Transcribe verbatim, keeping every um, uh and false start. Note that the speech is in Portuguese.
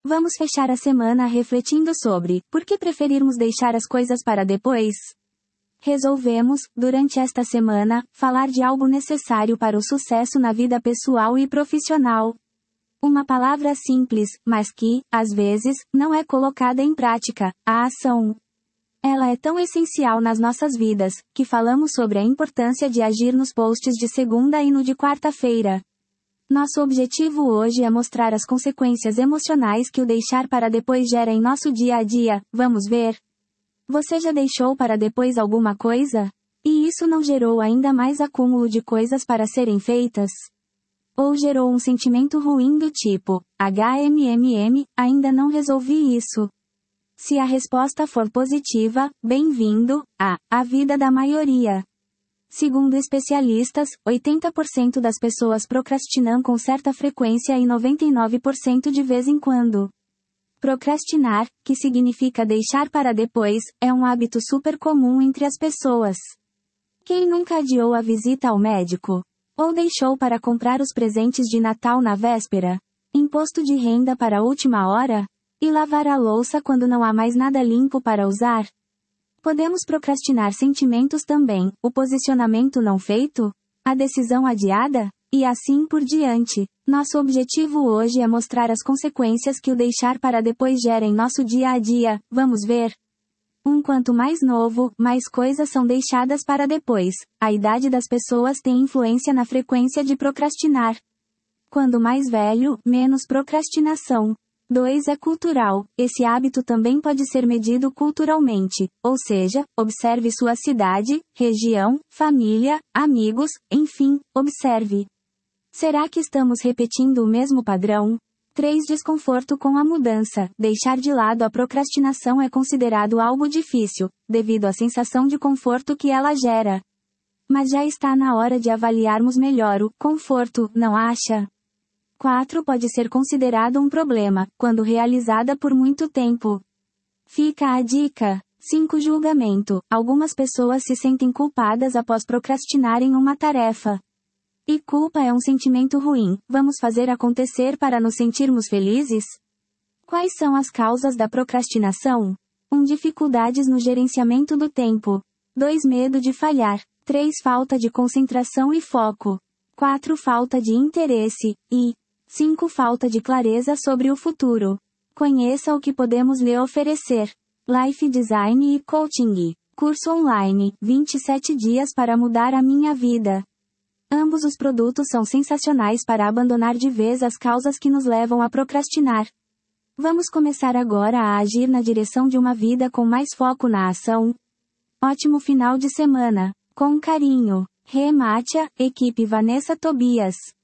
Vamos fechar a semana refletindo sobre por que preferirmos deixar as coisas para depois? Resolvemos, durante esta semana, falar de algo necessário para o sucesso na vida pessoal e profissional. Uma palavra simples, mas que, às vezes, não é colocada em prática: a ação. Ela é tão essencial nas nossas vidas, que falamos sobre a importância de agir nos posts de segunda e no de quarta-feira. Nosso objetivo hoje é mostrar as consequências emocionais que o deixar para depois gera em nosso dia a dia. Vamos ver? Você já deixou para depois alguma coisa? E isso não gerou ainda mais acúmulo de coisas para serem feitas? Ou gerou um sentimento ruim do tipo, hmm, ainda não resolvi isso? Se a resposta for positiva, bem-vindo à a vida da maioria. Segundo especialistas, oitenta por cento das pessoas procrastinam com certa frequência e noventa e nove por cento de vez em quando. Procrastinar, que significa deixar para depois, é um hábito super comum entre as pessoas. Quem nunca adiou a visita ao médico? Ou deixou para comprar os presentes de Natal na véspera? Imposto de renda para a última hora? E lavar a louça quando não há mais nada limpo para usar? Podemos procrastinar sentimentos também: o posicionamento não feito? A decisão adiada? E assim por diante. Nosso objetivo hoje é mostrar as consequências que o deixar para depois gera em nosso dia a dia. Vamos ver? Um Quanto mais novo, mais coisas são deixadas para depois. A idade das pessoas tem influência na frequência de procrastinar. Quando mais velho, menos procrastinação. dois É cultural. Esse hábito também pode ser medido culturalmente, ou seja, observe sua cidade, região, família, amigos, enfim, observe. Será que estamos repetindo o mesmo padrão? três Desconforto com a mudança. Deixar de lado a procrastinação é considerado algo difícil, devido à sensação de conforto que ela gera. Mas já está na hora de avaliarmos melhor o conforto, não acha? quatro Pode ser considerado um problema, quando realizada por muito tempo. Fica a dica. cinco Julgamento. Algumas pessoas se sentem culpadas após procrastinarem uma tarefa. E culpa é um sentimento ruim. Vamos fazer acontecer para nos sentirmos felizes? Quais são as causas da procrastinação? um Dificuldades no gerenciamento do tempo. dois Medo de falhar. três Falta de concentração e foco. quatro Falta de interesse. E cinco Falta de clareza sobre o futuro. Conheça o que podemos lhe oferecer. Life Design e Coaching. Curso online, vinte e sete dias para mudar a minha vida. Ambos os produtos são sensacionais para abandonar de vez as causas que nos levam a procrastinar. Vamos começar agora a agir na direção de uma vida com mais foco na ação. Ótimo final de semana. Com carinho. Rematia, equipe Vanessa Tobias.